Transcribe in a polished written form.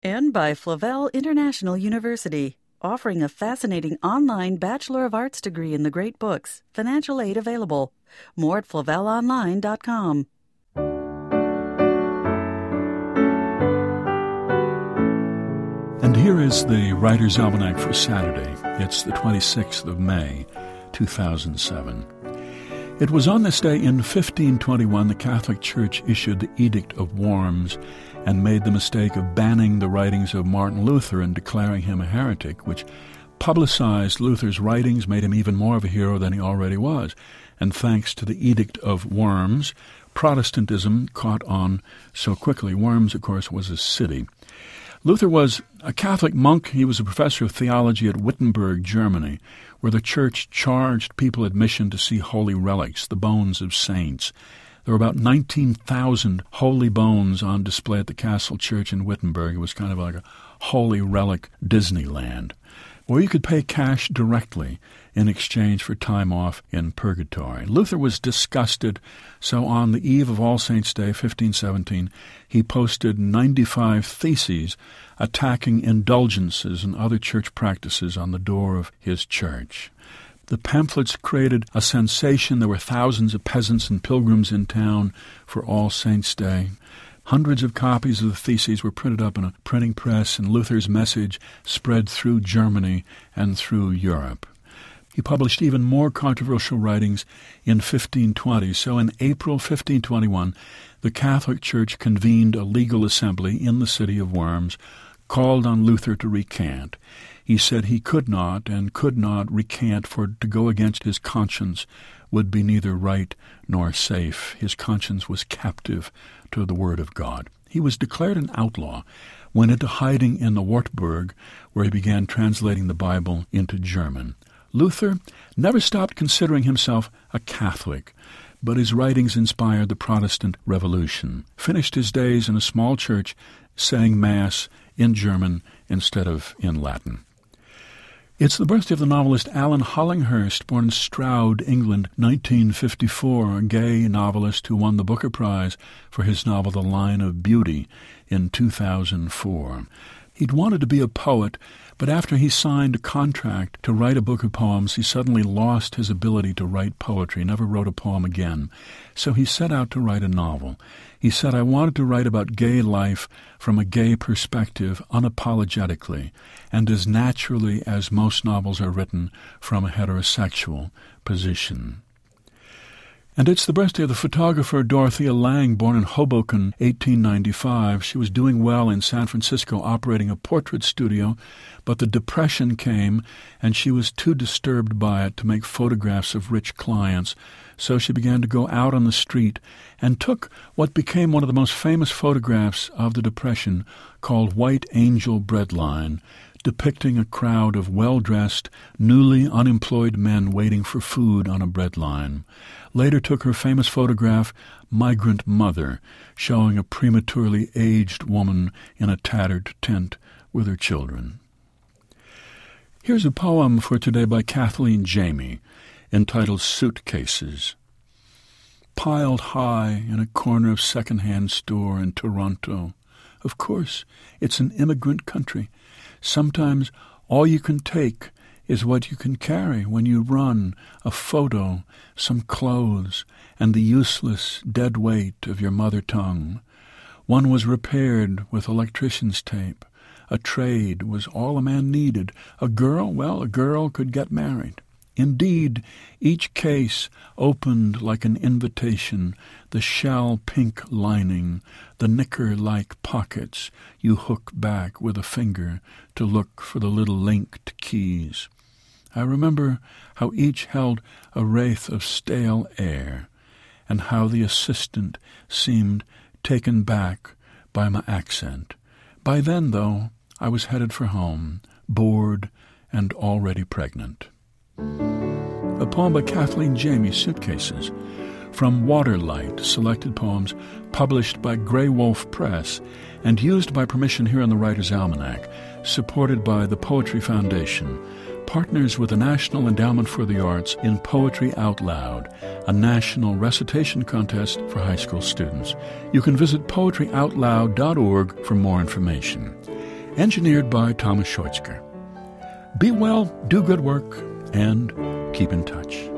And by Flavel International University, offering a fascinating online Bachelor of Arts degree in the great books. Financial aid available. More at flavelonline.com. And here is the Writer's Almanac for Saturday. It's the 26th of May, 2007. It was on this day in 1521 the Catholic Church issued the Edict of Worms and made the mistake of banning the writings of Martin Luther and declaring him a heretic, which publicized Luther's writings, made him even more of a hero than he already was. And thanks to the Edict of Worms, Protestantism caught on so quickly. Worms, of course, was a city. Luther was a Catholic monk. He was a professor of theology at Wittenberg, Germany, where the church charged people admission to see holy relics, the bones of saints. There were about 19,000 holy bones on display at the Castle Church in Wittenberg. It was kind of like a holy relic Disneyland. Or you could pay cash directly in exchange for time off in purgatory. Luther was disgusted, so on the eve of All Saints' Day, 1517, he posted 95 theses attacking indulgences and other church practices on the door of his church. The pamphlets created a sensation. There were thousands of peasants and pilgrims in town for All Saints' Day. Hundreds of copies of the theses were printed up in a printing press, and Luther's message spread through Germany and through Europe. He published even more controversial writings in 1520. So in April 1521, the Catholic Church convened a legal assembly in the city of Worms, called on Luther to recant. He said he could not recant, for to go against his conscience would be neither right nor safe. His conscience was captive to the Word of God. He was declared an outlaw, went into hiding in the Wartburg, where he began translating the Bible into German. Luther never stopped considering himself a Catholic, but his writings inspired the Protestant Revolution. Finished his days in a small church, saying Mass in German instead of in Latin. It's the birthday of the novelist Alan Hollinghurst, born in Stroud, England, 1954, a gay novelist who won the Booker Prize for his novel The Line of Beauty in 2004. He'd wanted to be a poet, but after he signed a contract to write a book of poems, he suddenly lost his ability to write poetry, never wrote a poem again. So he set out to write a novel. He said, I wanted to write about gay life from a gay perspective, unapologetically, and as naturally as most novels are written from a heterosexual position. And it's the birthday of the photographer Dorothea Lange, born in Hoboken, 1895. She was doing well in San Francisco, operating a portrait studio, but the Depression came, and she was too disturbed by it to make photographs of rich clients. So she began to go out on the street and took what became one of the most famous photographs of the Depression, called White Angel Breadline, depicting a crowd of well-dressed, newly unemployed men waiting for food on a breadline. Later took her famous photograph, Migrant Mother, showing a prematurely aged woman in a tattered tent with her children. Here's a poem for today by Kathleen Jamie, entitled Suitcases. Piled high in a corner of second-hand store in Toronto. Of course, it's an immigrant country. Sometimes all you can take is what you can carry when you run, a photo, some clothes, and the useless dead weight of your mother tongue. One was repaired with electrician's tape. A trade was all a man needed. A girl, well, a girl could get married. Indeed, each case opened like an invitation, the shell-pink lining, the knicker-like pockets you hook back with a finger to look for the little linked keys. I remember how each held a wraith of stale air, and how the assistant seemed taken back by my accent. By then, though, I was headed for home, bored and already pregnant. A poem by Kathleen Jamie, Suitcases, from Waterlight, selected poems published by Grey Wolf Press and used by permission here on the Writer's Almanac, supported by the Poetry Foundation, partners with the National Endowment for the Arts in Poetry Out Loud, a national recitation contest for high school students. You can visit poetryoutloud.org for more information. engineered by Thomas Scheutzker. Be well, do good work, and keep in touch.